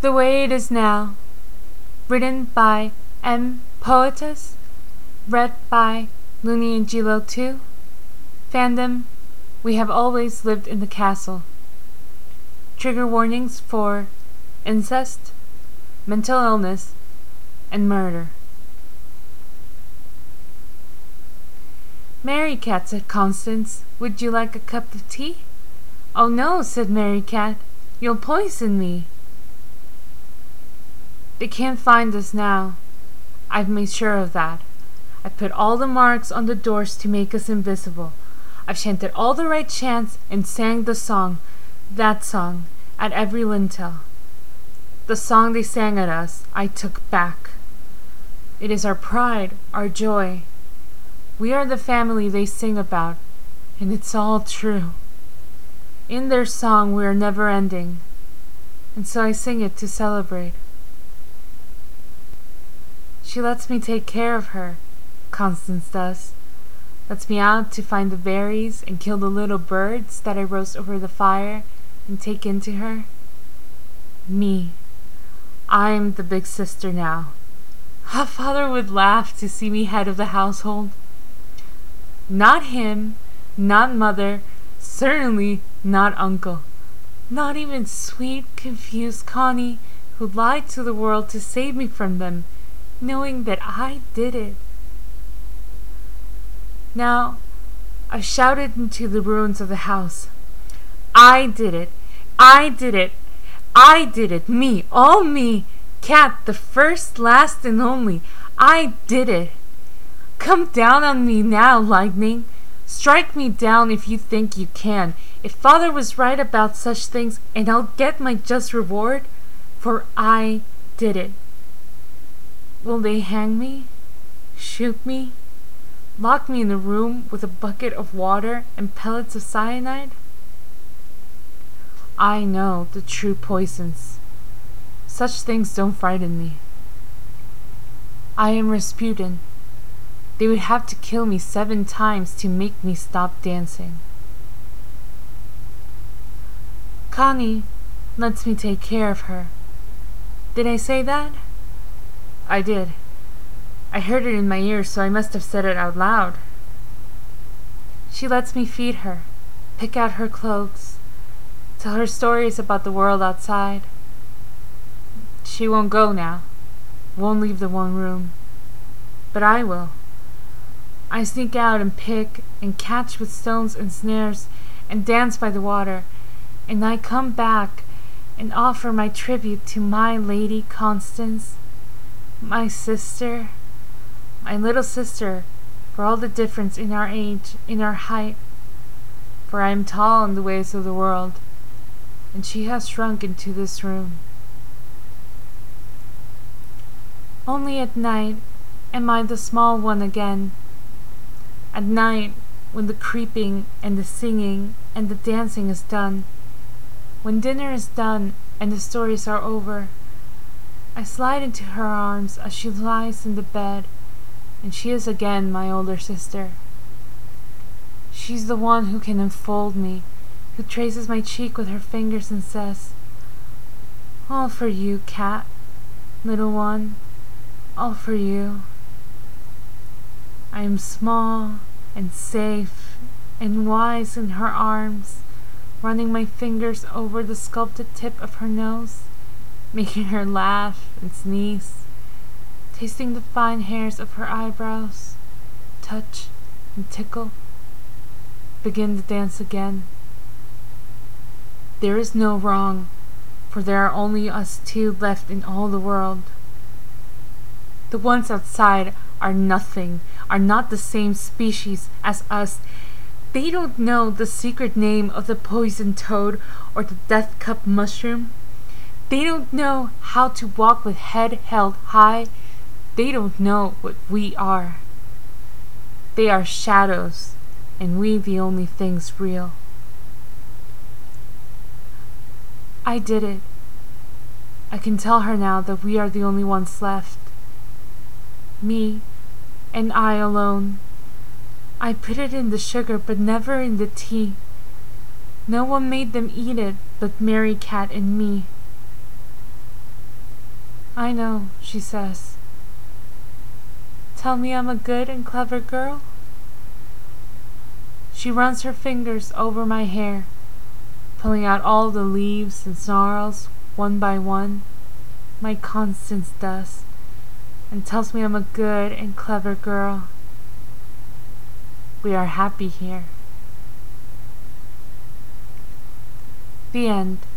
The Way It Is Now, written by M. Poetus, read by Looney and Gilo 2. Fandom, we have always lived in the castle. Trigger warnings for incest, mental illness, and murder. "Mary Cat," said Constance, "would you like a cup of tea?" "Oh no," said Mary Cat, "you'll poison me." "They can't find us now. I've made sure of that. I've put all the marks on the doors to make us invisible. I've chanted all the right chants and sang the song, that song, at every lintel. The song they sang at us, I took back. It is our pride, our joy. We are the family they sing about, and it's all true. In their song we are never ending, and so I sing it to celebrate." She lets me take care of her, Constance does. Lets me out to find the berries and kill the little birds that I roast over the fire and take into her. Me. I'm the big sister now. How Father would laugh to see me head of the household. Not him, not Mother, certainly not Uncle. Not even sweet, confused Connie, who lied to the world to save me from them, knowing that I did it. Now, I shouted into the ruins of the house. I did it! I did it! I did it! Me! All me! Cat, the first, last, and only! I did it! Come down on me now, lightning! Strike me down if you think you can. If Father was right about such things, and I'll get my just reward, for I did it. Will they hang me? Shoot me? Lock me in a room with a bucket of water and pellets of cyanide? I know the true poisons. Such things don't frighten me. I am Rasputin. They would have to kill me 7 times to make me stop dancing. Connie lets me take care of her. Did I say that? I did. I heard it in my ears, so I must have said it out loud. She lets me feed her, pick out her clothes, tell her stories about the world outside. She won't go now, won't leave the one room. But I will. I sneak out and pick and catch with stones and snares and dance by the water, and I come back and offer my tribute to my Lady Constance, my sister, my little sister, for all the difference in our age, in our height. For I am tall in the ways of the world, and she has shrunk into this room. Only at night am I the small one again. At night, when the creeping and the singing and the dancing is done, when dinner is done and the stories are over, I slide into her arms as she lies in the bed, and she is again my older sister. She's the one who can enfold me, who traces my cheek with her fingers and says, "All for you, cat, little one, all for you." I am small and safe and wise in her arms, running my fingers over the sculpted tip of her nose, making her laugh and sneeze, tasting the fine hairs of her eyebrows, touch and tickle, begin to dance again. There is no wrong, for there are only us 2 left in all the world. The ones outside are nothing, are not the same species as us. They don't know the secret name of the poison toad or the death cup mushroom. They don't know how to walk with head held high. They don't know what we are. They are shadows, and we the only things real. I did it. I can tell her now that we are the only ones left. Me and I alone. I put it in the sugar, but never in the tea. No one made them eat it but Mary Cat and me. I know, she says. Tell me I'm a good and clever girl? She runs her fingers over my hair, pulling out all the leaves and snarls, one by one, my Constance does, and tells me I'm a good and clever girl. We are happy here. The end.